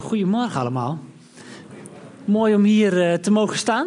Goedemorgen allemaal. Mooi om hier te mogen staan.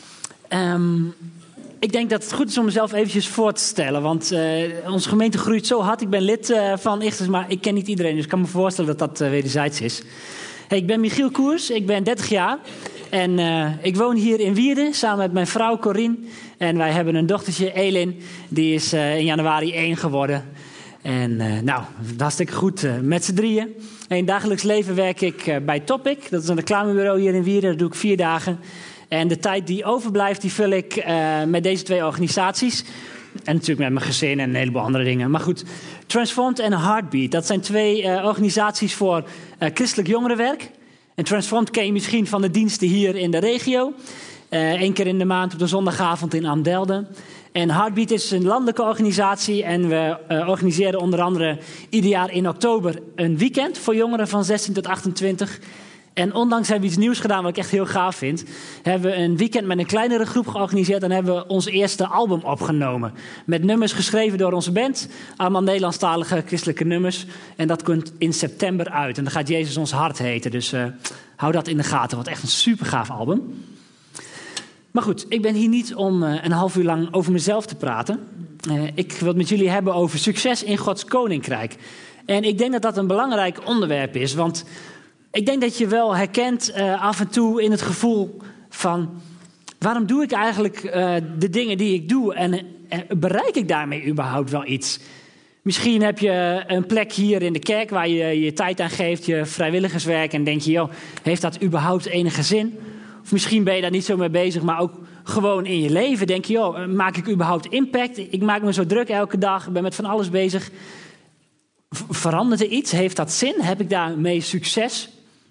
Ik denk dat het goed is om mezelf eventjes voor te stellen. Want onze gemeente groeit zo hard. Ik ben lid van Ichters, maar ik ken niet iedereen. Dus ik kan me voorstellen dat dat wederzijds is. Hey, ik ben Michiel Koers, ik ben 30 jaar. En ik woon hier in Wierden samen met mijn vrouw Corine. En wij hebben een dochtertje, Elin. Die is in januari 1 geworden. En hartstikke goed met z'n drieën. In dagelijks leven werk ik bij Topic. Dat is een reclamebureau hier in Wierden. Dat doe ik 4 dagen. En de tijd die overblijft, die vul ik met deze 2 organisaties. En natuurlijk met mijn gezin en een heleboel andere dingen. Maar goed, Transformed en Heartbeat. Dat zijn 2 organisaties voor christelijk jongerenwerk. En Transformed ken je misschien van de diensten hier in de regio. 1 keer in de maand op de zondagavond in Amdelden. En Heartbeat is een landelijke organisatie. En we organiseren onder andere ieder jaar in oktober een weekend voor jongeren van 16 tot 28. En ondanks hebben we iets nieuws gedaan wat ik echt heel gaaf vind. Hebben we een weekend met een kleinere groep georganiseerd. En hebben we ons eerste album opgenomen. Met nummers geschreven door onze band. Allemaal Nederlandstalige christelijke nummers. En dat komt in september uit. En dan gaat Jezus ons hart heten. Dus hou dat in de gaten. Wat echt een super gaaf album. Maar goed, ik ben hier niet om een half uur lang over mezelf te praten. Ik wil het met jullie hebben over succes in Gods Koninkrijk. En ik denk dat dat een belangrijk onderwerp is. Want ik denk dat je wel herkent af en toe in het gevoel van, waarom doe ik eigenlijk de dingen die ik doe en bereik ik daarmee überhaupt wel iets? Misschien heb je een plek hier in de kerk waar je je tijd aan geeft, je vrijwilligerswerk, en denk je, joh, heeft dat überhaupt enige zin? Of misschien ben je daar niet zo mee bezig, maar ook gewoon in je leven denk je, joh, maak ik überhaupt impact? Ik maak me zo druk elke dag, ik ben met van alles bezig. Verandert er iets? Heeft dat zin? Heb ik daarmee succes?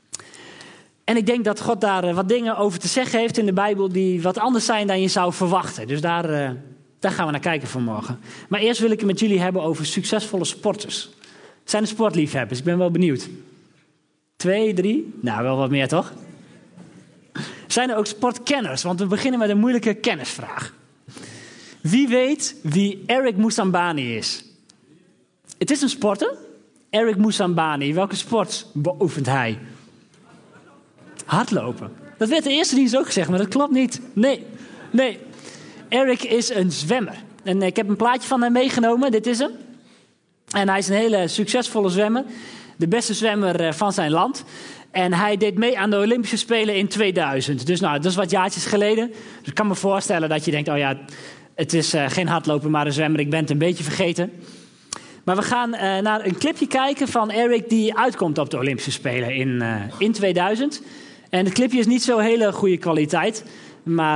En ik denk dat God daar wat dingen over te zeggen heeft in de Bijbel die wat anders zijn dan je zou verwachten. Dus daar gaan we naar kijken vanmorgen. Maar eerst wil ik het met jullie hebben over succesvolle sporters. Zijn er sportliefhebbers? Ik ben wel benieuwd. 2, 3? Nou, wel wat meer toch? Zijn er ook sportkenners? Want we beginnen met een moeilijke kennisvraag. Wie weet wie Eric Moussambani is? Het is een sporter. Eric Moussambani. Welke sport beoefent hij? Hardlopen. Dat werd de eerste dienst ook gezegd, maar dat klopt niet. Nee. Eric is een zwemmer. En ik heb een plaatje van hem meegenomen. Dit is hem. En hij is een hele succesvolle zwemmer. De beste zwemmer van zijn land. En hij deed mee aan de Olympische Spelen in 2000. Dus dat is wat jaartjes geleden. Dus ik kan me voorstellen dat je denkt, oh ja, het is geen hardloper, maar een zwemmer. Ik ben het een beetje vergeten. Maar we gaan naar een clipje kijken van Eric die uitkomt op de Olympische Spelen in 2000. En het clipje is niet zo hele goede kwaliteit. Maar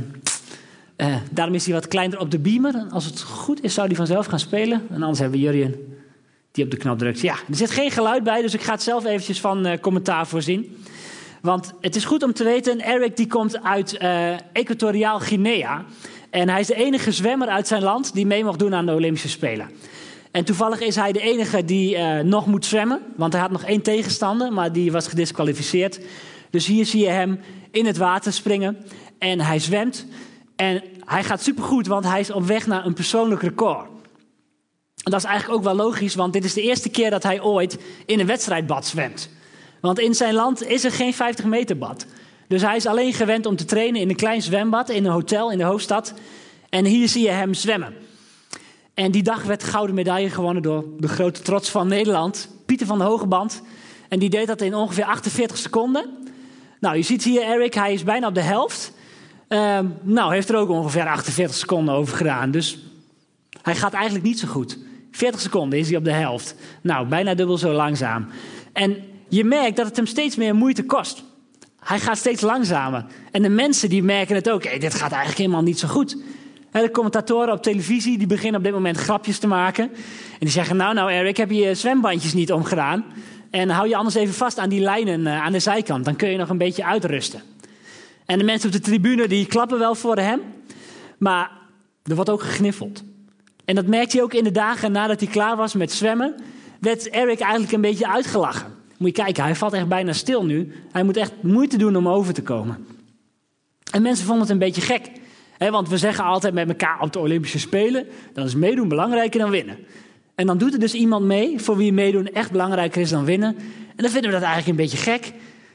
daarom is hij wat kleiner op de beamer. Als het goed is, zou hij vanzelf gaan spelen. En anders hebben we Jurjen die op de knop drukt. Ja, er zit geen geluid bij, dus ik ga het zelf eventjes van commentaar voorzien. Want het is goed om te weten, Eric die komt uit Equatoriaal Guinea. En hij is de enige zwemmer uit zijn land die mee mocht doen aan de Olympische Spelen. En toevallig is hij de enige die nog moet zwemmen. Want hij had nog 1 tegenstander, maar die was gedisqualificeerd. Dus hier zie je hem in het water springen. En hij zwemt. En hij gaat supergoed, want hij is op weg naar een persoonlijk record. En dat is eigenlijk ook wel logisch, want dit is de eerste keer dat hij ooit in een wedstrijdbad zwemt. Want in zijn land is er geen 50 meter bad. Dus hij is alleen gewend om te trainen in een klein zwembad in een hotel in de hoofdstad. En hier zie je hem zwemmen. En die dag werd gouden medaille gewonnen door de grote trots van Nederland, Pieter van de Hogeband. En die deed dat in ongeveer 48 seconden. Nou, je ziet hier Eric, hij is bijna op de helft. Heeft er ook ongeveer 48 seconden over gedaan. Dus hij gaat eigenlijk niet zo goed. 40 seconden is hij op de helft. Nou, bijna dubbel zo langzaam. En je merkt dat het hem steeds meer moeite kost. Hij gaat steeds langzamer. En de mensen die merken het ook. Dit gaat eigenlijk helemaal niet zo goed. De commentatoren op televisie die beginnen op dit moment grapjes te maken. En die zeggen, nou Eric, heb je je zwembandjes niet omgedaan? En hou je anders even vast aan die lijnen aan de zijkant. Dan kun je nog een beetje uitrusten. En de mensen op de tribune die klappen wel voor hem. Maar er wordt ook gegniffeld. En dat merkte hij ook in de dagen nadat hij klaar was met zwemmen. Werd Eric eigenlijk een beetje uitgelachen. Moet je kijken, hij valt echt bijna stil nu. Hij moet echt moeite doen om over te komen. En mensen vonden het een beetje gek. Want we zeggen altijd met elkaar op de Olympische Spelen, dan is meedoen belangrijker dan winnen. En dan doet er dus iemand mee voor wie meedoen echt belangrijker is dan winnen. En dan vinden we dat eigenlijk een beetje gek.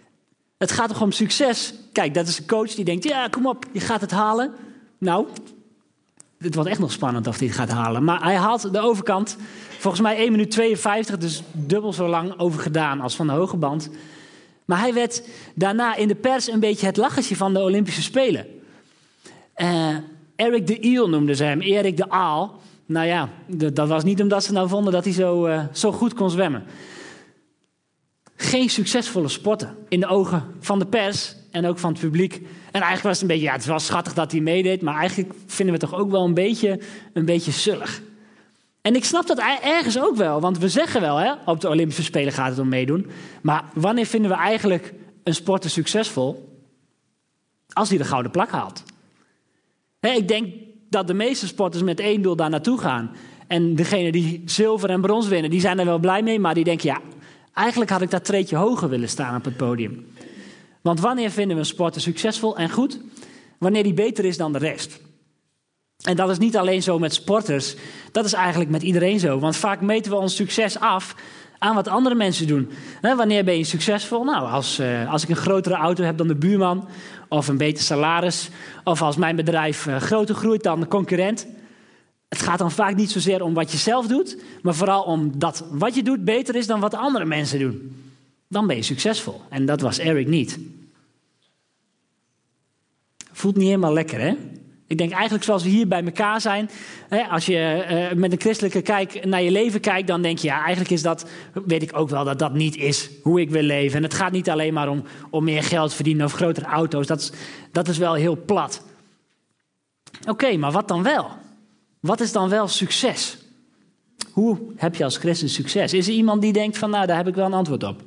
Het gaat toch om succes? Kijk, dat is een coach die denkt, ja, kom op, je gaat het halen. Nou, het wordt echt nog spannend of hij het gaat halen. Maar hij haalt de overkant, volgens mij 1 minuut 52, dus dubbel zo lang over gedaan als van de hoge band. Maar hij werd daarna in de pers een beetje het lachertje van de Olympische Spelen. Eric de Eel noemden ze hem, Erik de Aal. Nou ja, dat was niet omdat ze nou vonden dat hij zo goed kon zwemmen. Geen succesvolle sporter in de ogen van de pers en ook van het publiek. En eigenlijk was het een beetje, het is wel schattig dat hij meedeed, maar eigenlijk vinden we het toch ook wel een beetje zullig. En ik snap dat ergens ook wel, want we zeggen wel, op de Olympische Spelen gaat het om meedoen. Maar wanneer vinden we eigenlijk een sporter succesvol? Als hij de gouden plak haalt. Ik denk dat de meeste sporters met 1 doel daar naartoe gaan. En degene die zilver en brons winnen, die zijn er wel blij mee, maar die denken, ja, eigenlijk had ik dat treedje hoger willen staan op het podium. Want wanneer vinden we een sporter succesvol en goed? Wanneer die beter is dan de rest. En dat is niet alleen zo met sporters, dat is eigenlijk met iedereen zo. Want vaak meten we ons succes af aan wat andere mensen doen. Wanneer ben je succesvol? Nou, als ik een grotere auto heb dan de buurman, of een beter salaris, of als mijn bedrijf groter groeit dan de concurrent. Het gaat dan vaak niet zozeer om wat je zelf doet, maar vooral om dat wat je doet beter is dan wat andere mensen doen. Dan ben je succesvol. En dat was Eric niet. Voelt niet helemaal lekker, hè? Ik denk eigenlijk zoals we hier bij elkaar zijn. Als je met een christelijke kijk naar je leven kijkt, dan denk je, ja, eigenlijk is dat, weet ik ook wel dat dat niet is hoe ik wil leven. En het gaat niet alleen maar om meer geld verdienen of grotere auto's. Dat is wel heel plat. Oké, maar wat dan wel? Wat is dan wel succes? Hoe heb je als christen succes? Is er iemand die denkt van, nou, daar heb ik wel een antwoord op?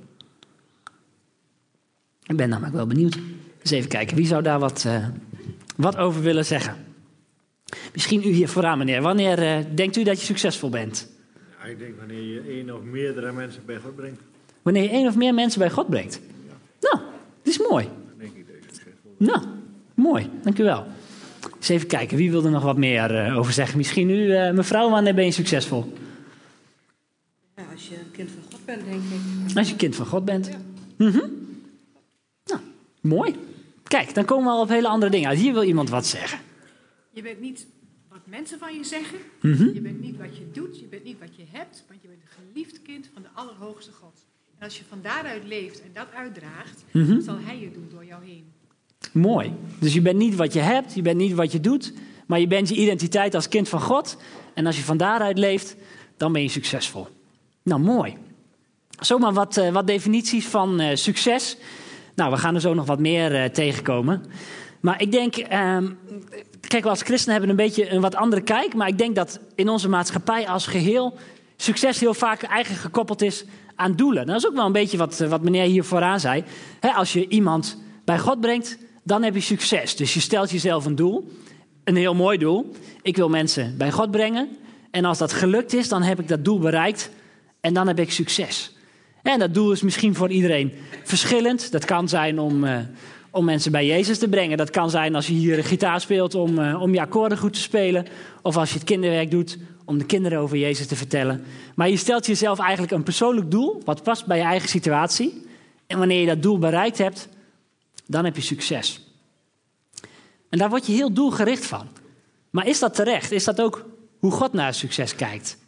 Ik ben namelijk wel benieuwd. Eens even kijken, wie zou daar wat over willen zeggen? Misschien u hier vooraan, meneer. Wanneer denkt u dat je succesvol bent? Ja, ik denk wanneer je 1 of meerdere mensen bij God brengt. Wanneer je 1 of meer mensen bij God brengt? Ja. Nou, dat is mooi. Dan denk ik dat je succesvol bent. Nou, mooi. Dank u wel. Eens even kijken, wie wil er nog wat meer over zeggen? Misschien u, mevrouw, wanneer ben je succesvol? Ja, als je een kind van God bent, denk ik. Als je kind van God bent. Ja. Mm-hmm. Nou, mooi. Kijk, dan komen we al op hele andere dingen uit. Hier wil iemand wat zeggen. Je bent niet wat mensen van je zeggen. Mm-hmm. Je bent niet wat je doet. Je bent niet wat je hebt. Want je bent een geliefd kind van de Allerhoogste God. En als je van daaruit leeft en dat uitdraagt, Mm-hmm. zal Hij het doen door jou heen. Mooi. Dus je bent niet wat je hebt, je bent niet wat je doet, maar je bent je identiteit als kind van God. En als je van daaruit leeft, dan ben je succesvol. Nou, mooi. Zomaar wat definities van succes. Nou, we gaan er zo nog wat meer tegenkomen. Maar ik denk, kijk, we als christenen hebben een beetje een wat andere kijk. Maar ik denk dat in onze maatschappij als geheel succes heel vaak eigenlijk gekoppeld is aan doelen. Dat is ook wel een beetje wat meneer hier vooraan zei. Als je iemand bij God brengt, dan heb je succes. Dus je stelt jezelf een doel, een heel mooi doel. Ik wil mensen bij God brengen. En als dat gelukt is, dan heb ik dat doel bereikt. En dan heb ik succes. En dat doel is misschien voor iedereen verschillend. Dat kan zijn om mensen bij Jezus te brengen. Dat kan zijn als je hier gitaar speelt om je akkoorden goed te spelen. Of als je het kinderwerk doet om de kinderen over Jezus te vertellen. Maar je stelt jezelf eigenlijk een persoonlijk doel, wat past bij je eigen situatie. En wanneer je dat doel bereikt hebt, dan heb je succes. En daar word je heel doelgericht van. Maar is dat terecht? Is dat ook hoe God naar succes kijkt?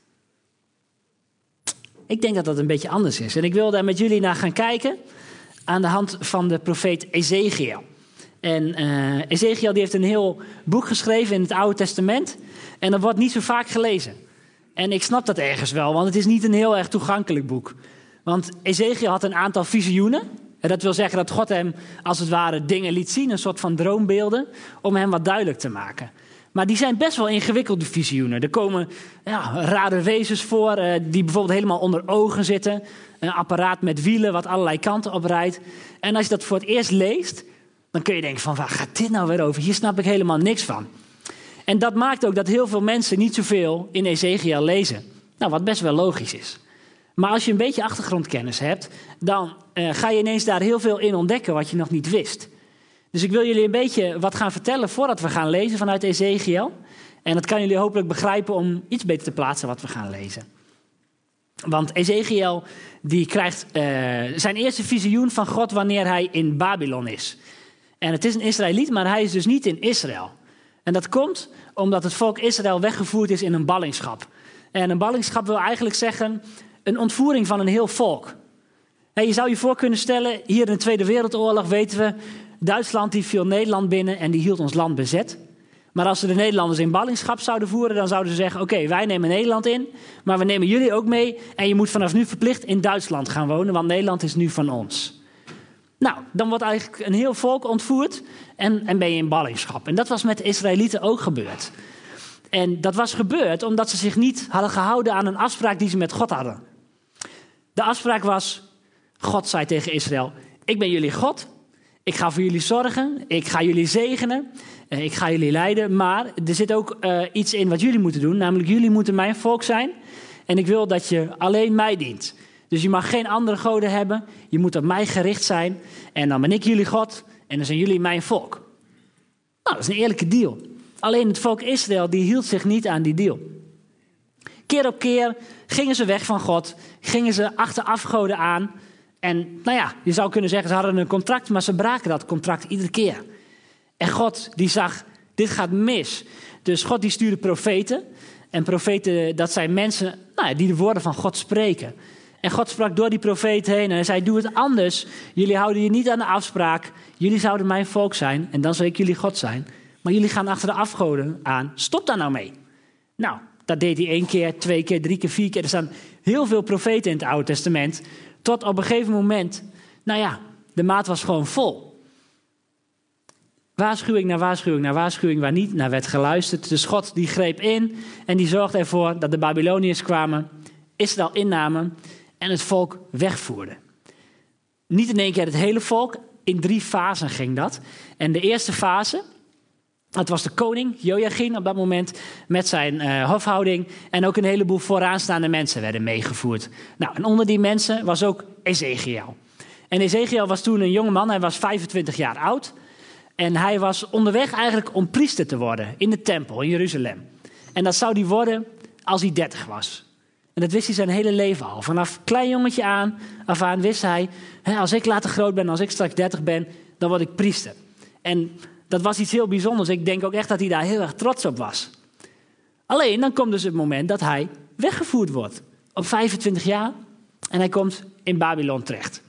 Ik denk dat dat een beetje anders is. En ik wil daar met jullie naar gaan kijken aan de hand van de profeet Ezechiel. En Ezechiel die heeft een heel boek geschreven in het Oude Testament. En dat wordt niet zo vaak gelezen. En ik snap dat ergens wel, want het is niet een heel erg toegankelijk boek. Want Ezechiel had een aantal visioenen. En dat wil zeggen dat God hem als het ware dingen liet zien, een soort van droombeelden, om hem wat duidelijk te maken. Maar die zijn best wel ingewikkelde visioenen. Er komen rare wezens voor die bijvoorbeeld helemaal onder ogen zitten. Een apparaat met wielen wat allerlei kanten oprijdt. En als je dat voor het eerst leest, dan kun je denken van waar gaat dit nou weer over? Hier snap ik helemaal niks van. En dat maakt ook dat heel veel mensen niet zoveel in Ezechiel lezen. Nou, wat best wel logisch is. Maar als je een beetje achtergrondkennis hebt, dan ga je ineens daar heel veel in ontdekken wat je nog niet wist. Dus ik wil jullie een beetje wat gaan vertellen voordat we gaan lezen vanuit Ezechiel. En dat kan jullie hopelijk begrijpen om iets beter te plaatsen wat we gaan lezen. Want Ezekiel die krijgt zijn eerste visioen van God wanneer hij in Babylon is. En het is een Israëliet, maar hij is dus niet in Israël. En dat komt omdat het volk Israël weggevoerd is in een ballingschap. En een ballingschap wil eigenlijk zeggen een ontvoering van een heel volk. En je zou je voor kunnen stellen, hier in de Tweede Wereldoorlog weten we, Duitsland die viel Nederland binnen en die hield ons land bezet. Maar als ze de Nederlanders in ballingschap zouden voeren, dan zouden ze zeggen, oké, wij nemen Nederland in, maar we nemen jullie ook mee en je moet vanaf nu verplicht in Duitsland gaan wonen, want Nederland is nu van ons. Nou, dan wordt eigenlijk een heel volk ontvoerd en ben je in ballingschap. En dat was met de Israëlieten ook gebeurd. En dat was gebeurd omdat ze zich niet hadden gehouden aan een afspraak die ze met God hadden. De afspraak was, God zei tegen Israël, ik ben jullie God, ik ga voor jullie zorgen, ik ga jullie zegenen, ik ga jullie leiden. Maar er zit ook iets in wat jullie moeten doen, namelijk jullie moeten mijn volk zijn. En ik wil dat je alleen mij dient. Dus je mag geen andere goden hebben, je moet op mij gericht zijn. En dan ben ik jullie God en dan zijn jullie mijn volk. Nou, dat is een eerlijke deal. Alleen het volk Israël die hield zich niet aan die deal. Keer op keer gingen ze weg van God, gingen ze achter afgoden aan. En nou ja, je zou kunnen zeggen, ze hadden een contract, maar ze braken dat contract iedere keer. En God die zag, dit gaat mis. Dus God die stuurde profeten. En profeten, dat zijn mensen die de woorden van God spreken. En God sprak door die profeet heen en hij zei, doe het anders. Jullie houden je niet aan de afspraak. Jullie zouden mijn volk zijn en dan zal ik jullie God zijn. Maar jullie gaan achter de afgoden aan. Stop daar nou mee. Nou, dat deed hij 1 keer, 2 keer, 3 keer, 4 keer. Er staan heel veel profeten in het Oude Testament. Tot op een gegeven moment, de maat was gewoon vol. Waarschuwing na waarschuwing na waarschuwing waar niet naar werd geluisterd. Dus God die greep in en die zorgde ervoor dat de Babyloniërs kwamen, Israël innamen en het volk wegvoerden. Niet in 1 keer het hele volk, in 3 fasen ging dat. En de eerste fase, dat was de koning, Jojachim op dat moment, met zijn hofhouding. En ook een heleboel vooraanstaande mensen werden meegevoerd. Nou, en onder die mensen was ook Ezekiel. En Ezekiel was toen een jonge man, hij was 25 jaar oud. En hij was onderweg eigenlijk om priester te worden in de tempel in Jeruzalem. En dat zou hij worden als hij 30 was. En dat wist hij zijn hele leven al. Vanaf klein jongetje af aan wist hij, als ik later groot ben, als ik straks 30 ben, dan word ik priester. En dat was iets heel bijzonders. Ik denk ook echt dat hij daar heel erg trots op was. Alleen, dan komt dus het moment dat hij weggevoerd wordt. Op 25 jaar. En hij komt in Babylon terecht.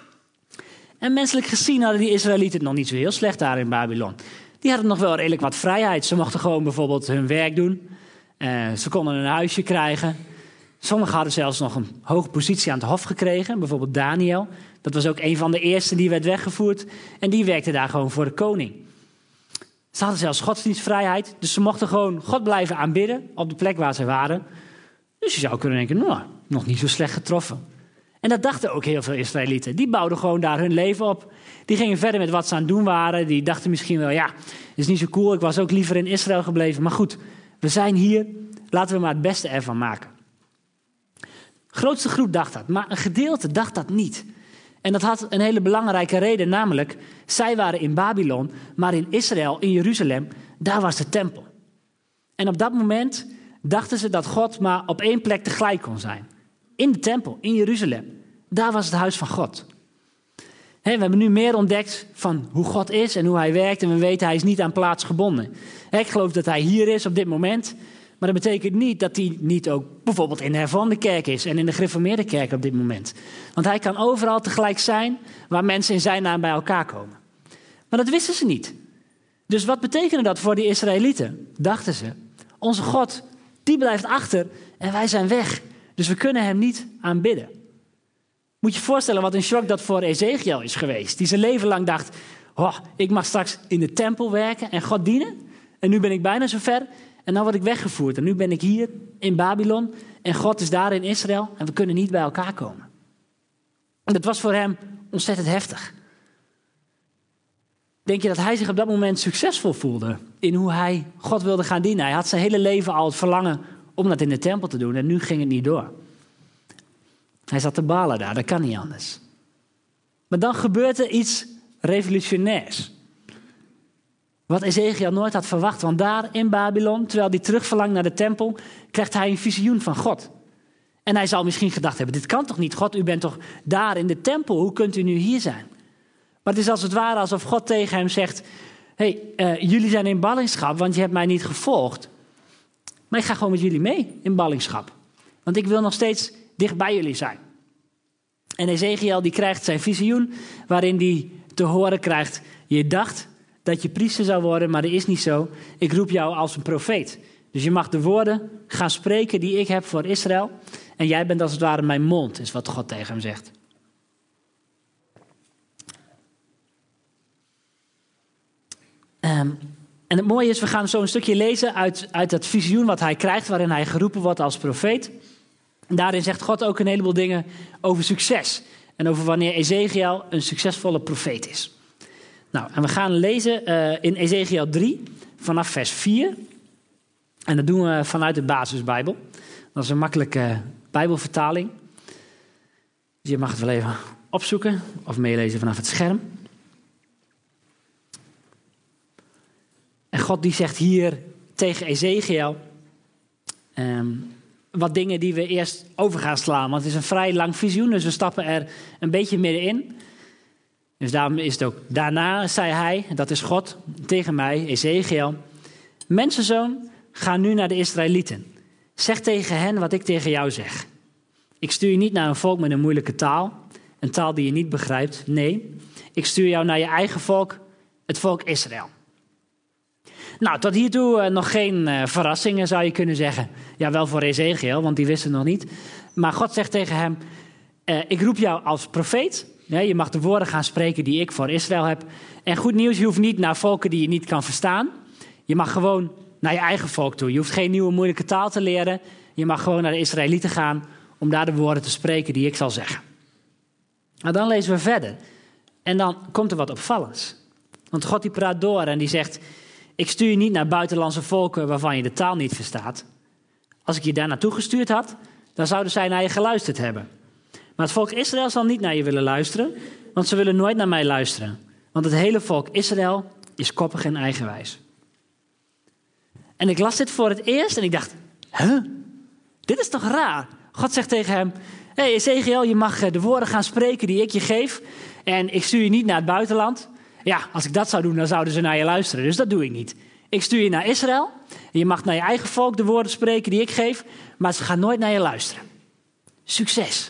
En menselijk gezien hadden die Israëlieten het nog niet zo heel slecht daar in Babylon. Die hadden nog wel redelijk wat vrijheid. Ze mochten gewoon bijvoorbeeld hun werk doen. Ze konden een huisje krijgen. Sommigen hadden zelfs nog een hoge positie aan het hof gekregen. Bijvoorbeeld Daniel. Dat was ook een van de eerste die werd weggevoerd. En die werkte daar gewoon voor de koning. Ze hadden zelfs godsdienstvrijheid. Dus ze mochten gewoon God blijven aanbidden op de plek waar ze waren. Dus je zou kunnen denken, nog niet zo slecht getroffen. En dat dachten ook heel veel Israëlieten. Die bouwden gewoon daar hun leven op. Die gingen verder met wat ze aan het doen waren. Die dachten misschien wel, is niet zo cool. Ik was ook liever in Israël gebleven. Maar goed, we zijn hier. Laten we maar het beste ervan maken. De grootste groep dacht dat. Maar een gedeelte dacht dat niet. En dat had een hele belangrijke reden. Namelijk, zij waren in Babylon. Maar in Israël, in Jeruzalem, daar was de tempel. En op dat moment dachten ze dat God maar op 1 plek tegelijk kon zijn. In de tempel, in Jeruzalem. Daar was het huis van God. We hebben nu meer ontdekt van hoe God is en hoe hij werkt. En we weten, hij is niet aan plaats gebonden. Ik geloof dat hij hier is op dit moment. Maar dat betekent niet dat hij niet ook bijvoorbeeld in de hervormde kerk is. En in de gereformeerde kerk op dit moment. Want hij kan overal tegelijk zijn waar mensen in zijn naam bij elkaar komen. Maar dat wisten ze niet. Dus wat betekende dat voor die Israëlieten? Dachten ze, onze God, die blijft achter en wij zijn weg. Dus we kunnen hem niet aanbidden. Moet je je voorstellen wat een shock dat voor Ezekiel is geweest. Die zijn leven lang dacht, ik mag straks in de tempel werken en God dienen. En nu ben ik bijna zover en dan word ik weggevoerd. En nu ben ik hier in Babylon en God is daar in Israël en we kunnen niet bij elkaar komen. En dat was voor hem ontzettend heftig. Denk je dat hij zich op dat moment succesvol voelde in hoe hij God wilde gaan dienen? Hij had zijn hele leven al het verlangen om dat in de tempel te doen en nu ging het niet door. Hij zat te balen daar, dat kan niet anders. Maar dan gebeurt er iets revolutionairs. Wat Ezekiel nooit had verwacht, want daar in Babylon, terwijl hij terugverlangt naar de tempel, krijgt hij een visioen van God. En hij zal misschien gedacht hebben, dit kan toch niet? God, u bent toch daar in de tempel? Hoe kunt u nu hier zijn? Maar het is als het ware alsof God tegen hem zegt, jullie zijn in ballingschap, want je hebt mij niet gevolgd. Maar ik ga gewoon met jullie mee in ballingschap. Want ik wil nog steeds dicht bij jullie zijn. En Ezekiel die krijgt zijn visioen, waarin hij te horen krijgt, je dacht dat je priester zou worden, maar dat is niet zo. Ik roep jou als een profeet. Dus je mag de woorden gaan spreken die ik heb voor Israël. En jij bent als het ware mijn mond, is wat God tegen hem zegt. En het mooie is, we gaan zo een stukje lezen uit dat visioen wat hij krijgt, waarin hij geroepen wordt als profeet. En daarin zegt God ook een heleboel dingen over succes. En over wanneer Ezekiel een succesvolle profeet is. Nou, en we gaan lezen in Ezekiel 3, vanaf vers 4. En dat doen we vanuit de basisbijbel. Dat is een makkelijke bijbelvertaling. Dus je mag het wel even opzoeken of meelezen vanaf het scherm. En God die zegt hier tegen Ezekiel wat dingen die we eerst over gaan slaan. Want het is een vrij lang visioen, dus we stappen er een beetje middenin. Dus daarom is het ook, daarna zei hij, dat is God, tegen mij, Ezekiel, mensenzoon, ga nu naar de Israëlieten. Zeg tegen hen wat ik tegen jou zeg. Ik stuur je niet naar een volk met een moeilijke taal, een taal die je niet begrijpt. Nee, ik stuur jou naar je eigen volk, het volk Israël. Nou, tot hiertoe nog geen verrassingen zou je kunnen zeggen. Ja, wel voor Ezekiel, want die wist het nog niet. Maar God zegt tegen hem, ik roep jou als profeet. Ja, je mag de woorden gaan spreken die ik voor Israël heb. En goed nieuws, je hoeft niet naar volken die je niet kan verstaan. Je mag gewoon naar je eigen volk toe. Je hoeft geen nieuwe moeilijke taal te leren. Je mag gewoon naar de Israëlieten gaan om daar de woorden te spreken die ik zal zeggen. Nou, dan lezen we verder. En dan komt er wat opvallends. Want God die praat door en die zegt, ik stuur je niet naar buitenlandse volken waarvan je de taal niet verstaat. Als ik je daar naartoe gestuurd had, dan zouden zij naar je geluisterd hebben. Maar het volk Israël zal niet naar je willen luisteren, want ze willen nooit naar mij luisteren. Want het hele volk Israël is koppig en eigenwijs. En ik las dit voor het eerst en ik dacht, dit is toch raar? God zegt tegen hem, hey Ezekiel, je mag de woorden gaan spreken die ik je geef. En ik stuur je niet naar het buitenland. Ja, als ik dat zou doen, dan zouden ze naar je luisteren. Dus dat doe ik niet. Ik stuur je naar Israël. En je mag naar je eigen volk de woorden spreken die ik geef. Maar ze gaan nooit naar je luisteren. Succes.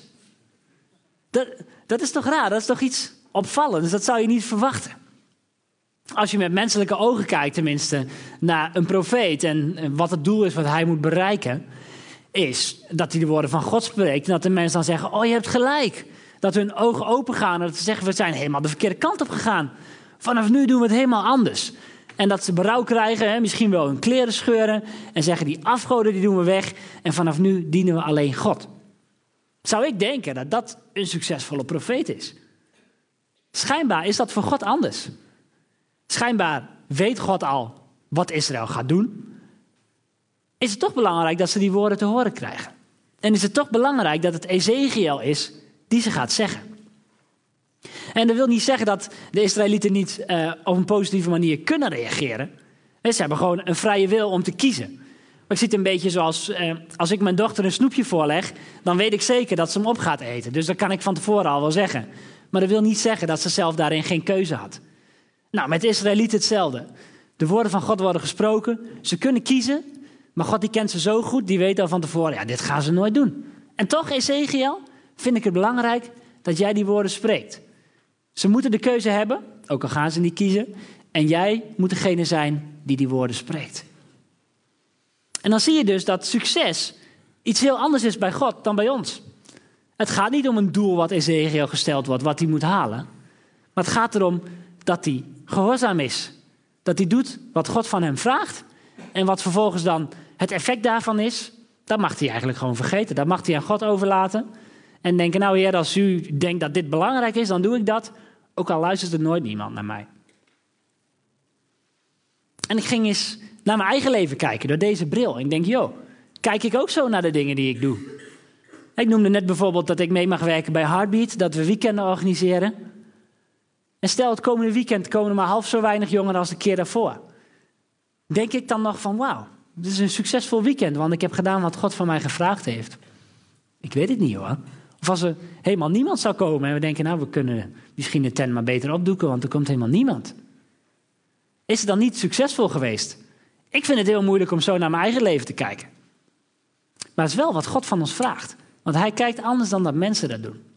Dat is toch raar? Dat is toch iets opvallends? Dat zou je niet verwachten. Als je met menselijke ogen kijkt tenminste naar een profeet. En wat het doel is wat hij moet bereiken. Is dat hij de woorden van God spreekt. En dat de mensen dan zeggen, oh je hebt gelijk. Dat hun ogen open gaan. En dat ze zeggen, we zijn helemaal de verkeerde kant op gegaan. Vanaf nu doen we het helemaal anders. En dat ze berouw krijgen, misschien wel hun kleren scheuren. En zeggen, die afgoden die doen we weg. En vanaf nu dienen we alleen God. Zou ik denken dat dat een succesvolle profeet is. Schijnbaar is dat voor God anders. Schijnbaar weet God al wat Israël gaat doen. Is het toch belangrijk dat ze die woorden te horen krijgen. En is het toch belangrijk dat het Ezekiel is die ze gaat zeggen. En dat wil niet zeggen dat de Israëlieten niet op een positieve manier kunnen reageren. Ze hebben gewoon een vrije wil om te kiezen. Maar ik zie het een beetje zoals, als ik mijn dochter een snoepje voorleg, dan weet ik zeker dat ze hem op gaat eten. Dus dat kan ik van tevoren al wel zeggen. Maar dat wil niet zeggen dat ze zelf daarin geen keuze had. Nou, met de Israëlieten hetzelfde. De woorden van God worden gesproken. Ze kunnen kiezen, maar God die kent ze zo goed, die weet al van tevoren, ja, dit gaan ze nooit doen. En toch, Ezekiel, vind ik het belangrijk dat jij die woorden spreekt. Ze moeten de keuze hebben, ook al gaan ze niet kiezen. En jij moet degene zijn die die woorden spreekt. En dan zie je dus dat succes iets heel anders is bij God dan bij ons. Het gaat niet om een doel wat Ezekiel gesteld wordt, wat hij moet halen. Maar het gaat erom dat hij gehoorzaam is. Dat hij doet wat God van hem vraagt. En wat vervolgens dan het effect daarvan is, dat mag hij eigenlijk gewoon vergeten. Dat mag hij aan God overlaten. En denken, nou Heer, als u denkt dat dit belangrijk is, dan doe ik dat. Ook al luistert er nooit niemand naar mij. En ik ging eens naar mijn eigen leven kijken door deze bril. En ik denk, joh, kijk ik ook zo naar de dingen die ik doe? Ik noemde net bijvoorbeeld dat ik mee mag werken bij Heartbeat, dat we weekenden organiseren. En stel het komende weekend komen er maar half zo weinig jongeren als de keer daarvoor. Denk ik dan nog van, wauw, dit is een succesvol weekend, want ik heb gedaan wat God van mij gevraagd heeft. Ik weet het niet hoor. Of als er helemaal niemand zou komen en we denken, nou, we kunnen misschien de tent maar beter opdoeken, want er komt helemaal niemand. Is het dan niet succesvol geweest? Ik vind het heel moeilijk om zo naar mijn eigen leven te kijken. Maar het is wel wat God van ons vraagt. Want hij kijkt anders dan dat mensen dat doen.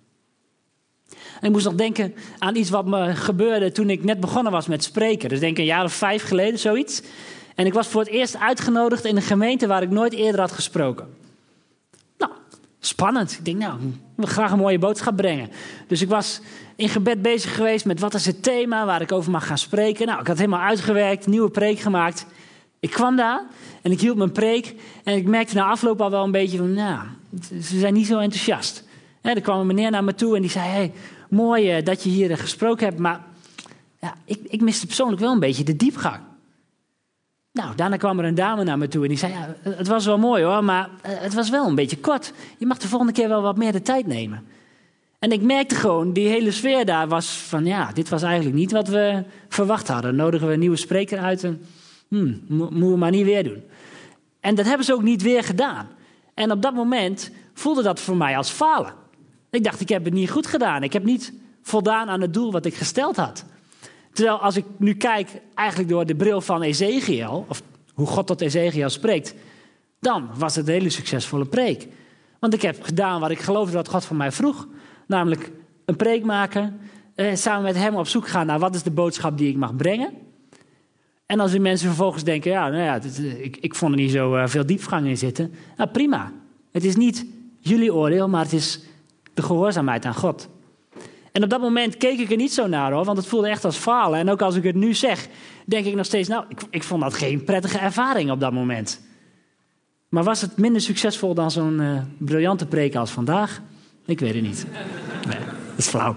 En ik moest nog denken aan iets wat me gebeurde toen ik net begonnen was met spreken. Dus denk een jaar of 5 geleden, zoiets. En ik was voor het eerst uitgenodigd in een gemeente waar ik nooit eerder had gesproken. Nou, spannend. Ik denk, nou, ik wil graag een mooie boodschap brengen. Dus ik was in gebed bezig geweest met wat is het thema waar ik over mag gaan spreken. Nou, ik had helemaal uitgewerkt, een nieuwe preek gemaakt. Ik kwam daar en ik hield mijn preek. En ik merkte na afloop al wel een beetje van, nou, ze zijn niet zo enthousiast. Er kwam een meneer naar me toe en die zei, hey, mooi dat je hier gesproken hebt, maar ja, ik miste persoonlijk wel een beetje de diepgang. Nou, daarna kwam er een dame naar me toe en die zei, ja, het was wel mooi hoor, maar het was wel een beetje kort. Je mag de volgende keer wel wat meer de tijd nemen. En ik merkte gewoon, die hele sfeer daar was van, ja, dit was eigenlijk niet wat we verwacht hadden. Nodigen we een nieuwe spreker uit en moeten we maar niet weer doen. En dat hebben ze ook niet weer gedaan. En op dat moment voelde dat voor mij als falen. Ik dacht, ik heb het niet goed gedaan. Ik heb niet voldaan aan het doel wat ik gesteld had. Terwijl als ik nu kijk, eigenlijk door de bril van Ezechiel, of hoe God tot Ezechiel spreekt, dan was het een hele succesvolle preek. Want ik heb gedaan wat ik geloofde dat God van mij vroeg. Namelijk een preek maken, samen met hem op zoek gaan naar wat is de boodschap die ik mag brengen. En als die mensen vervolgens denken, ja, nou ja, ik vond er niet zo veel diepgang in zitten. Nou, prima. Het is niet jullie oordeel, maar het is de gehoorzaamheid aan God. En op dat moment keek ik er niet zo naar hoor, want het voelde echt als falen. En ook als ik het nu zeg, denk ik nog steeds, nou, ik vond dat geen prettige ervaring op dat moment. Maar was het minder succesvol dan zo'n briljante preek als vandaag? Ik weet het niet. Nee, dat is flauw.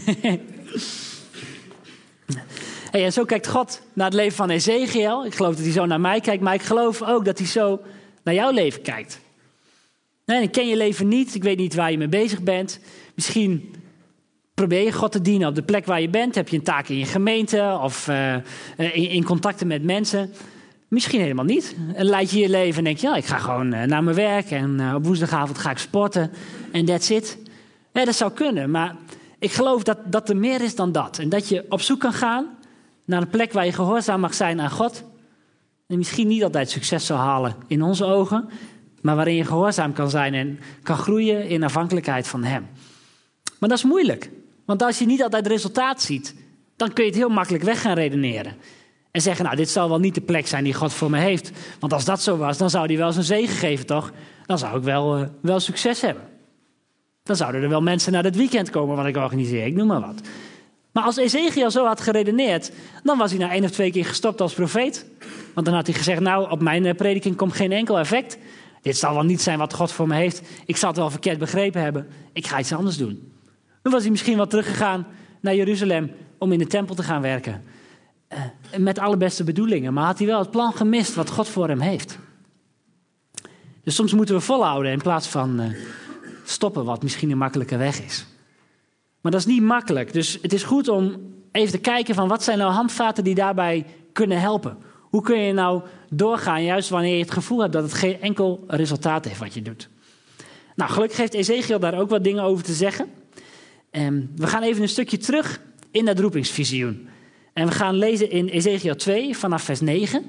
Hey, en zo kijkt God naar het leven van Ezechiel. Ik geloof dat hij zo naar mij kijkt, maar ik geloof ook dat hij zo naar jouw leven kijkt. Nee, ik ken je leven niet, ik weet niet waar je mee bezig bent. Misschien probeer je God te dienen op de plek waar je bent. Heb je een taak in je gemeente of in contacten met mensen. Misschien helemaal niet. En leid je je leven en denk je, ja, ik ga gewoon naar mijn werk en op woensdagavond ga ik sporten en that's it. Ja, dat zou kunnen, maar ik geloof dat er meer is dan dat. En dat je op zoek kan gaan naar een plek waar je gehoorzaam mag zijn aan God. En misschien niet altijd succes zal halen in onze ogen, maar waarin je gehoorzaam kan zijn en kan groeien in afhankelijkheid van hem. Maar dat is moeilijk, want als je niet altijd resultaat ziet, dan kun je het heel makkelijk weg gaan redeneren. En zeggen, nou, dit zal wel niet de plek zijn die God voor me heeft. Want als dat zo was, dan zou hij wel zijn zegen geven, toch? Dan zou ik wel succes hebben. Dan zouden er wel mensen naar het weekend komen wat ik organiseer, ik noem maar wat. Maar als Ezechiel zo had geredeneerd, dan was hij na 1 of 2 keer gestopt als profeet. Want dan had hij gezegd, nou, op mijn prediking komt geen enkel effect. Dit zal wel niet zijn wat God voor me heeft. Ik zal het wel verkeerd begrepen hebben. Ik ga iets anders doen. Dan was hij misschien wel teruggegaan naar Jeruzalem om in de tempel te gaan werken. Met alle beste bedoelingen. Maar had hij wel het plan gemist wat God voor hem heeft. Dus soms moeten we volhouden in plaats van stoppen wat misschien een makkelijke weg is. Maar dat is niet makkelijk. Dus het is goed om even te kijken van wat zijn nou handvaten die daarbij kunnen helpen. Hoe kun je nou doorgaan juist wanneer je het gevoel hebt dat het geen enkel resultaat heeft wat je doet. Nou, gelukkig heeft Ezechiel daar ook wat dingen over te zeggen. We gaan even een stukje terug in dat roepingsvisioen. En we gaan lezen in Ezechiel 2 vanaf vers 9.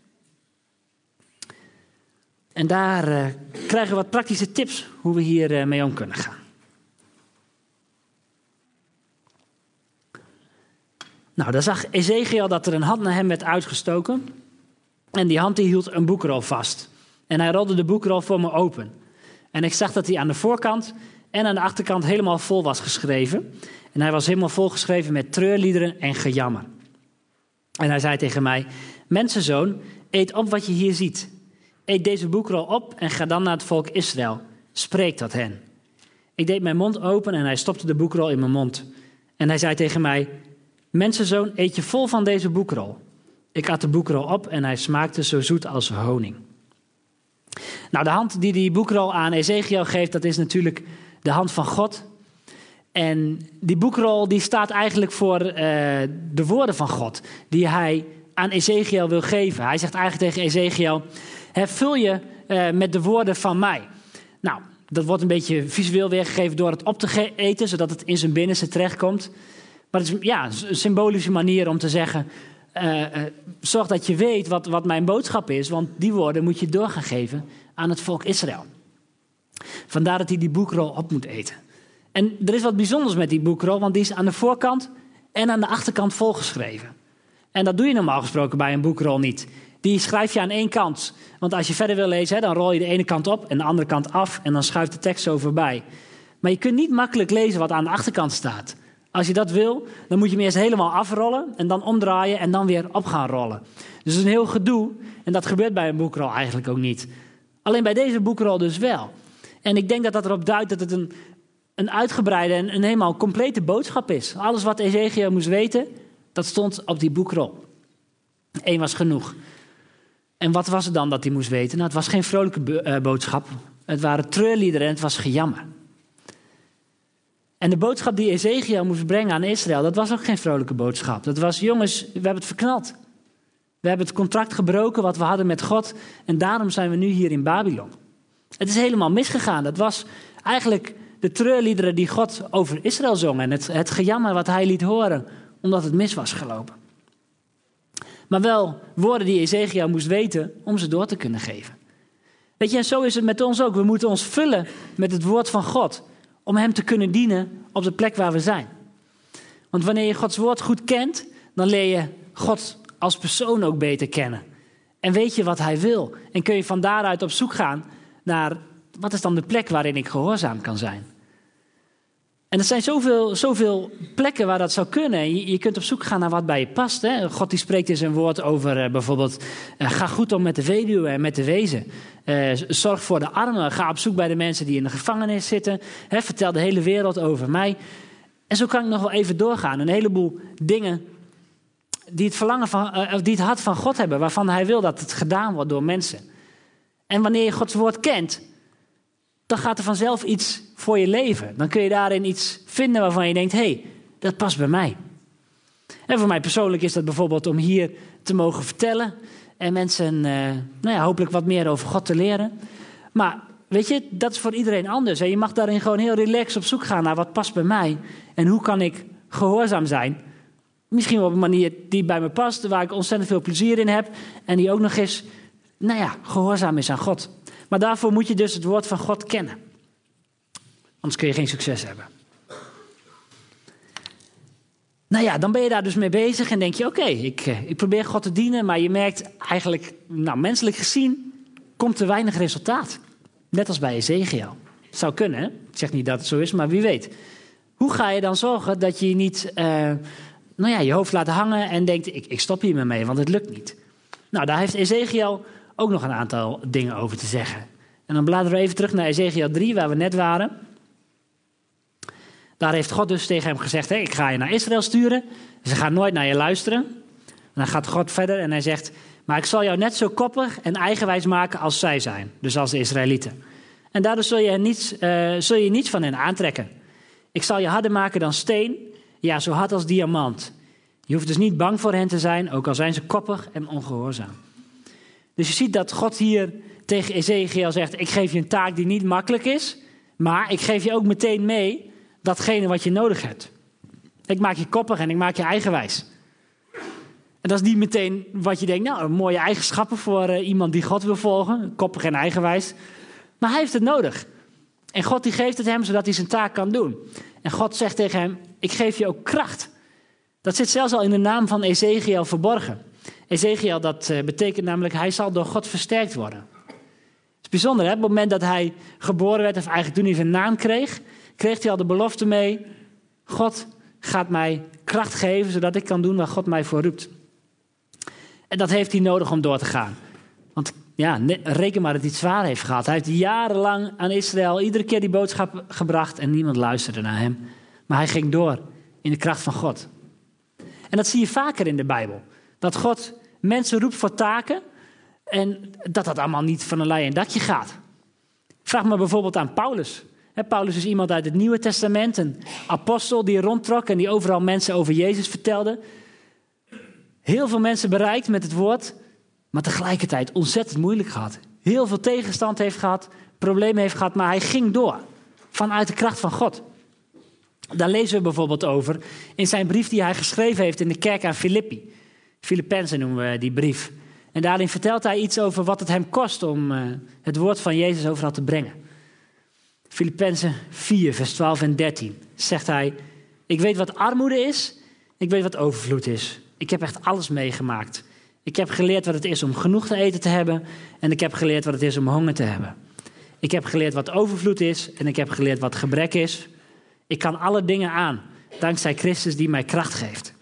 En daar krijgen we wat praktische tips hoe we hier mee om kunnen gaan. Nou, daar zag Ezechiel dat er een hand naar hem werd uitgestoken. En die hand die hield een boekrol vast. En hij rolde de boekrol voor me open. En ik zag dat hij aan de voorkant en aan de achterkant helemaal vol was geschreven. En hij was helemaal volgeschreven met treurliederen en gejammer. En hij zei tegen mij, mensenzoon, eet op wat je hier ziet. Eet deze boekrol op en ga dan naar het volk Israël. Spreek tot hen. Ik deed mijn mond open en hij stopte de boekrol in mijn mond. En hij zei tegen mij, mensenzoon, eet je vol van deze boekrol. Ik at de boekrol op en hij smaakte zo zoet als honing. Nou, de hand die boekrol aan Ezechiel geeft, dat is natuurlijk de hand van God. En die boekrol die staat eigenlijk voor de woorden van God, die hij aan Ezechiel wil geven. Hij zegt eigenlijk tegen Ezechiel, vul je met de woorden van mij. Nou, Dat wordt een beetje visueel weergegeven door het op te eten, zodat het in zijn binnenste terechtkomt. Maar het is een symbolische manier om te zeggen, zorg dat je weet wat mijn boodschap is, want die woorden moet je door gaan geven aan het volk Israël. Vandaar dat hij die boekrol op moet eten. En er is wat bijzonders met die boekrol, want die is aan de voorkant en aan de achterkant volgeschreven. En dat doe je normaal gesproken bij een boekrol niet. Die schrijf je aan één kant. Want als je verder wil lezen, dan rol je de ene kant op en de andere kant af en dan schuift de tekst zo voorbij. Maar je kunt niet makkelijk lezen wat aan de achterkant staat. Als je dat wil, dan moet je hem eerst helemaal afrollen en dan omdraaien en dan weer op gaan rollen. Dus het is een heel gedoe en dat gebeurt bij een boekrol eigenlijk ook niet. Alleen bij deze boekrol dus wel. En ik denk dat dat erop duidt dat het een uitgebreide en een helemaal complete boodschap is. Alles wat Ezechiel moest weten, dat stond op die boekrol. Eén was genoeg. En wat was het dan dat hij moest weten? Nou, het was geen vrolijke boodschap. Het waren treurliederen en het was gejammer. En de boodschap die Ezechiel moest brengen aan Israël, dat was ook geen vrolijke boodschap. Dat was, jongens, we hebben het verknald. We hebben het contract gebroken wat we hadden met God en daarom zijn we nu hier in Babylon. Het is helemaal misgegaan. Dat was eigenlijk de treurliederen die God over Israël zong en het gejammer wat hij liet horen, omdat het mis was gelopen. Maar wel woorden die Ezechiel moest weten om ze door te kunnen geven. Weet je, en zo is het met ons ook. We moeten ons vullen met het woord van God om hem te kunnen dienen op de plek waar we zijn. Want wanneer je Gods woord goed kent, dan leer je God als persoon ook beter kennen. En weet je wat hij wil. En kun je van daaruit op zoek gaan naar wat is dan de plek waarin ik gehoorzaam kan zijn. En er zijn zoveel plekken waar dat zou kunnen. Je kunt op zoek gaan naar wat bij je past. Hè? God die spreekt in zijn woord over bijvoorbeeld, ga goed om met de weduwe en met de wezen. Zorg voor de armen. Ga op zoek bij de mensen die in de gevangenis zitten. Vertel de hele wereld over mij. En zo kan ik nog wel even doorgaan. Een heleboel dingen die het hart van God hebben. Waarvan hij wil dat het gedaan wordt door mensen. En wanneer je Gods woord kent, dan gaat er vanzelf iets voor je leven. Dan kun je daarin iets vinden waarvan je denkt, hé, dat past bij mij. En voor mij persoonlijk is dat bijvoorbeeld om hier te mogen vertellen en mensen hopelijk wat meer over God te leren. Maar weet je, dat is voor iedereen anders. En je mag daarin gewoon heel relaxed op zoek gaan naar wat past bij mij. En hoe kan ik gehoorzaam zijn? Misschien wel op een manier die bij me past, waar ik ontzettend veel plezier in heb. En die ook nog eens, gehoorzaam is aan God. Maar daarvoor moet je dus het woord van God kennen. Anders kun je geen succes hebben. Dan ben je daar dus mee bezig en denk je, oké, ik probeer God te dienen, maar je merkt eigenlijk, menselijk gezien, komt er weinig resultaat. Net als bij Ezechiel. Het zou kunnen, hè? Ik zeg niet dat het zo is, maar wie weet. Hoe ga je dan zorgen dat je niet je hoofd laat hangen en denkt, ik stop hiermee mee, want het lukt niet. Nou, daar heeft Ezechiel ook nog een aantal dingen over te zeggen. En dan bladeren we even terug naar Ezechiel 3, waar we net waren. Daar heeft God dus tegen hem gezegd, ik ga je naar Israël sturen. Ze gaan nooit naar je luisteren. En dan gaat God verder en hij zegt, maar ik zal jou net zo koppig en eigenwijs maken als zij zijn. Dus als de Israëlieten. En daardoor zul je niets van hen aantrekken. Ik zal je harder maken dan steen, ja, zo hard als diamant. Je hoeft dus niet bang voor hen te zijn, ook al zijn ze koppig en ongehoorzaam. Dus je ziet dat God hier tegen Ezechiel zegt, ik geef je een taak die niet makkelijk is, maar ik geef je ook meteen mee datgene wat je nodig hebt. Ik maak je koppig en ik maak je eigenwijs. En dat is niet meteen wat je denkt, mooie eigenschappen voor iemand die God wil volgen, koppig en eigenwijs. Maar hij heeft het nodig. En God die geeft het hem zodat hij zijn taak kan doen. En God zegt tegen hem, ik geef je ook kracht. Dat zit zelfs al in de naam van Ezechiel verborgen. Ezechiel, dat betekent namelijk, hij zal door God versterkt worden. Het is bijzonder, hè? Op het moment dat hij geboren werd, of eigenlijk toen hij zijn naam kreeg hij al de belofte mee, God gaat mij kracht geven, zodat ik kan doen waar God mij voor roept. En dat heeft hij nodig om door te gaan. Want reken maar dat hij het zwaar heeft gehad. Hij heeft jarenlang aan Israël iedere keer die boodschap gebracht en niemand luisterde naar hem. Maar hij ging door in de kracht van God. En dat zie je vaker in de Bijbel. Dat God mensen roept voor taken en dat allemaal niet van een leien dakje gaat. Vraag maar bijvoorbeeld aan Paulus. Paulus is iemand uit het Nieuwe Testament, een apostel die rondtrok en die overal mensen over Jezus vertelde. Heel veel mensen bereikt met het woord, maar tegelijkertijd ontzettend moeilijk gehad. Heel veel tegenstand heeft gehad, problemen heeft gehad, maar hij ging door. Vanuit de kracht van God. Daar lezen we bijvoorbeeld over in zijn brief die hij geschreven heeft in de kerk aan Filippi. Filippenzen noemen we die brief. En daarin vertelt hij iets over wat het hem kost om het woord van Jezus overal te brengen. Filippenzen 4, vers 12 en 13 zegt hij: ik weet wat armoede is, ik weet wat overvloed is. Ik heb echt alles meegemaakt. Ik heb geleerd wat het is om genoeg te eten te hebben en ik heb geleerd wat het is om honger te hebben. Ik heb geleerd wat overvloed is en ik heb geleerd wat gebrek is. Ik kan alle dingen aan, dankzij Christus die mij kracht geeft.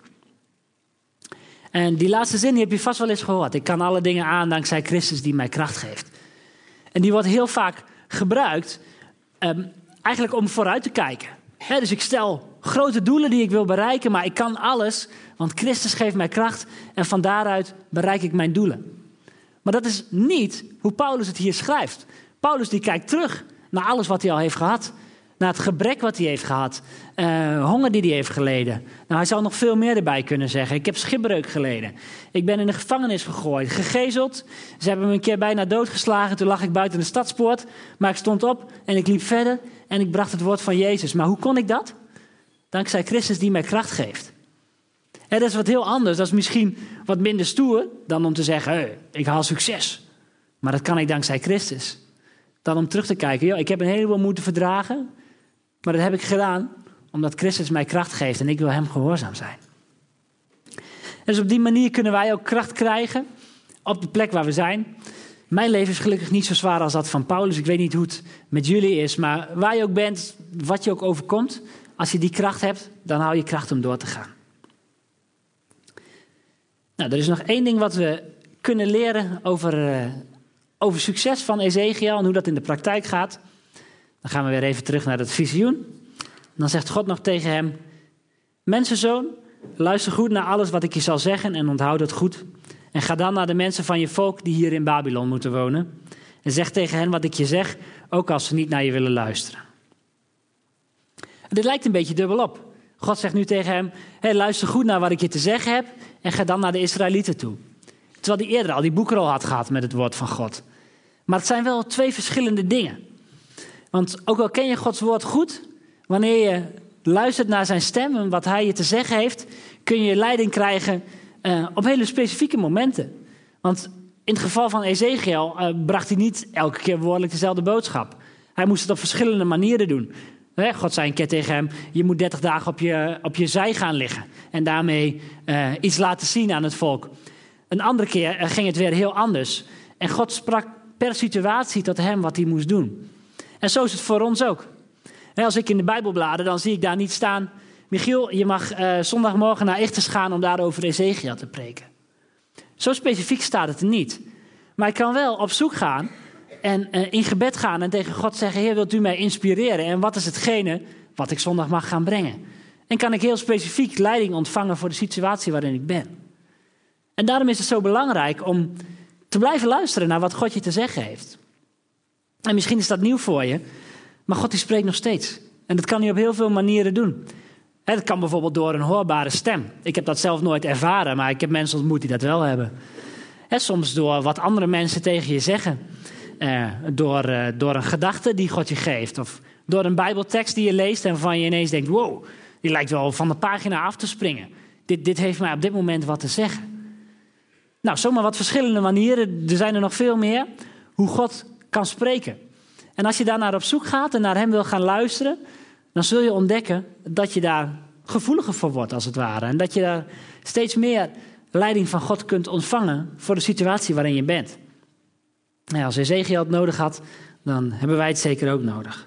En die laatste zin die heb je vast wel eens gehoord. Ik kan alle dingen aan, dankzij Christus die mij kracht geeft. En die wordt heel vaak gebruikt eigenlijk om vooruit te kijken. Dus ik stel grote doelen die ik wil bereiken, maar ik kan alles, want Christus geeft mij kracht en van daaruit bereik ik mijn doelen. Maar dat is niet hoe Paulus het hier schrijft. Paulus die kijkt terug naar alles wat hij al heeft gehad. Naar het gebrek wat hij heeft gehad. Honger die hij heeft geleden. Nou, hij zou nog veel meer erbij kunnen zeggen. Ik heb schipbreuk geleden. Ik ben in de gevangenis gegooid, gegezeld. Ze hebben me een keer bijna doodgeslagen. Toen lag ik buiten de stadspoort. Maar ik stond op en ik liep verder. En ik bracht het woord van Jezus. Maar hoe kon ik dat? Dankzij Christus die mij kracht geeft. Dat is wat heel anders. Dat is misschien wat minder stoer dan om te zeggen: ik haal succes. Maar dat kan ik dankzij Christus. Dan om terug te kijken: ik heb een heleboel moeten verdragen. Maar dat heb ik gedaan omdat Christus mij kracht geeft en ik wil hem gehoorzaam zijn. Dus op die manier kunnen wij ook kracht krijgen op de plek waar we zijn. Mijn leven is gelukkig niet zo zwaar als dat van Paulus. Ik weet niet hoe het met jullie is, maar waar je ook bent, wat je ook overkomt, als je die kracht hebt, dan hou je kracht om door te gaan. Nou, er is nog één ding wat we kunnen leren over succes van Ezechiel en hoe dat in de praktijk gaat. Dan gaan we weer even terug naar dat visioen. Dan zegt God nog tegen hem: mensenzoon, luister goed naar alles wat ik je zal zeggen en onthoud het goed. En ga dan naar de mensen van je volk die hier in Babylon moeten wonen. En zeg tegen hen wat ik je zeg, ook als ze niet naar je willen luisteren. Dit lijkt een beetje dubbelop. God zegt nu tegen hem: luister goed naar wat ik je te zeggen heb en ga dan naar de Israëlieten toe. Terwijl hij eerder al die boekrol had gehad met het woord van God. Maar het zijn wel twee verschillende dingen. Want ook al ken je Gods woord goed, wanneer je luistert naar zijn stem en wat hij je te zeggen heeft, kun je leiding krijgen op hele specifieke momenten. Want in het geval van Ezechiel bracht hij niet elke keer woordelijk dezelfde boodschap. Hij moest het op verschillende manieren doen. God zei een keer tegen hem: je moet 30 dagen op je zij gaan liggen en daarmee iets laten zien aan het volk. Een andere keer ging het weer heel anders. En God sprak per situatie tot hem wat hij moest doen. En zo is het voor ons ook. Als ik in de Bijbel blader, dan zie ik daar niet staan: Michiel, je mag zondagmorgen naar Ichthus gaan om daar over Ezechiel te preken. Zo specifiek staat het er niet. Maar ik kan wel op zoek gaan en in gebed gaan en tegen God zeggen: Heer, wilt u mij inspireren? En wat is hetgene wat ik zondag mag gaan brengen? En kan ik heel specifiek leiding ontvangen voor de situatie waarin ik ben. En daarom is het zo belangrijk om te blijven luisteren naar wat God je te zeggen heeft. En misschien is dat nieuw voor je, maar God die spreekt nog steeds. En dat kan hij op heel veel manieren doen. Dat kan bijvoorbeeld door een hoorbare stem. Ik heb dat zelf nooit ervaren, maar ik heb mensen ontmoet die dat wel hebben. Soms door wat andere mensen tegen je zeggen. Door een gedachte die God je geeft. Of door een Bijbeltekst die je leest en waarvan je ineens denkt: wow, die lijkt wel van de pagina af te springen. Dit heeft mij op dit moment wat te zeggen. Nou, zomaar wat verschillende manieren. Er zijn er nog veel meer. Hoe God kan spreken. En als je daar naar op zoek gaat en naar hem wil gaan luisteren, dan zul je ontdekken dat je daar gevoeliger voor wordt, als het ware. En dat je daar steeds meer leiding van God kunt ontvangen voor de situatie waarin je bent. Nou, als Ezechiel het nodig had, dan hebben wij het zeker ook nodig.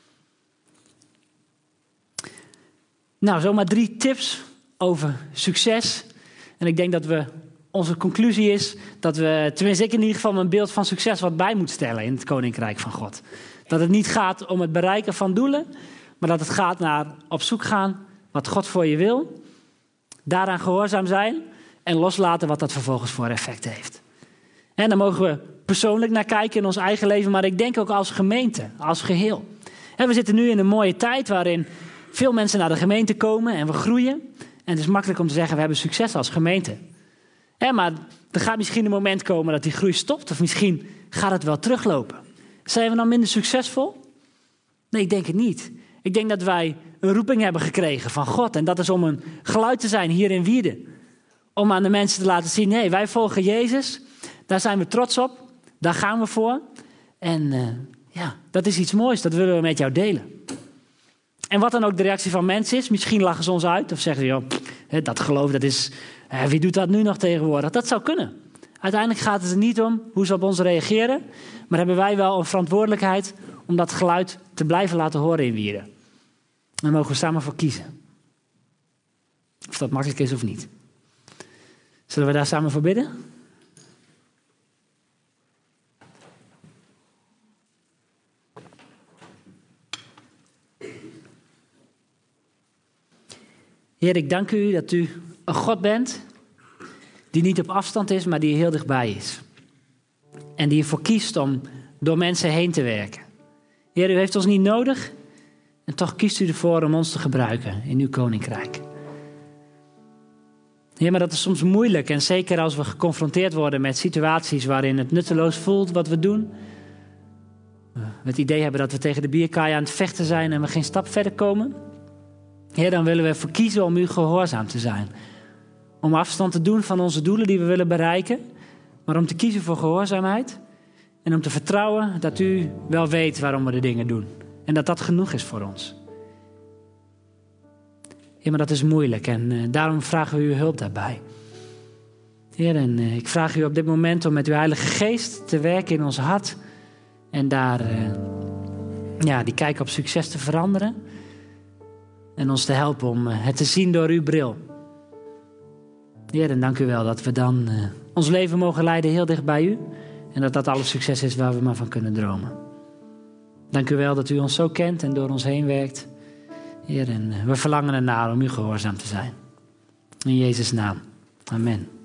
Nou, zomaar 3 tips over succes. En ik denk dat onze conclusie is dat we, tenminste ik in ieder geval, een beeld van succes wat bij moet stellen in het Koninkrijk van God. Dat het niet gaat om het bereiken van doelen, maar dat het gaat naar op zoek gaan wat God voor je wil. Daaraan gehoorzaam zijn en loslaten wat dat vervolgens voor effect heeft. En daar mogen we persoonlijk naar kijken in ons eigen leven, maar ik denk ook als gemeente, als geheel. En we zitten nu in een mooie tijd waarin veel mensen naar de gemeente komen en we groeien. En het is makkelijk om te zeggen: we hebben succes als gemeente. Maar er gaat misschien een moment komen dat die groei stopt, of misschien gaat het wel teruglopen. Zijn we dan minder succesvol? Nee, ik denk het niet. Ik denk dat wij een roeping hebben gekregen van God. En dat is om een geluid te zijn hier in Wierde. Om aan de mensen te laten zien, nee, wij volgen Jezus. Daar zijn we trots op. Daar gaan we voor. En dat is iets moois. Dat willen we met jou delen. En wat dan ook de reactie van mensen is. Misschien lachen ze ons uit. Of zeggen ze, joh, dat geloof, dat is... wie doet dat nu nog tegenwoordig? Dat zou kunnen. Uiteindelijk gaat het er niet om hoe ze op ons reageren. Maar hebben wij wel een verantwoordelijkheid om dat geluid te blijven laten horen in Wierde. Daar mogen we samen voor kiezen. Of dat makkelijk is of niet. Zullen we daar samen voor bidden? Heer, ik dank u dat u een God bent die niet op afstand is, maar die heel dichtbij is. En die ervoor kiest om door mensen heen te werken. Heer, u heeft ons niet nodig en toch kiest u ervoor om ons te gebruiken in uw koninkrijk. Heer, maar dat is soms moeilijk en zeker als we geconfronteerd worden met situaties waarin het nutteloos voelt wat we doen. We het idee hebben dat we tegen de bierkaai aan het vechten zijn en we geen stap verder komen. Heer, dan willen we ervoor kiezen om u gehoorzaam te zijn. Om afstand te doen van onze doelen die we willen bereiken. Maar om te kiezen voor gehoorzaamheid. En om te vertrouwen dat u wel weet waarom we de dingen doen. En dat dat genoeg is voor ons. Heer, maar dat is moeilijk. En daarom vragen we uw hulp daarbij. Heer, en ik vraag u op dit moment om met uw Heilige Geest te werken in ons hart. En daar die kijk op succes te veranderen. En ons te helpen om het te zien door uw bril. Heer, en dank u wel dat we dan ons leven mogen leiden heel dicht bij u. En dat dat alle succes is waar we maar van kunnen dromen. Dank u wel dat u ons zo kent en door ons heen werkt. Heer, en we verlangen ernaar om u gehoorzaam te zijn. In Jezus' naam. Amen.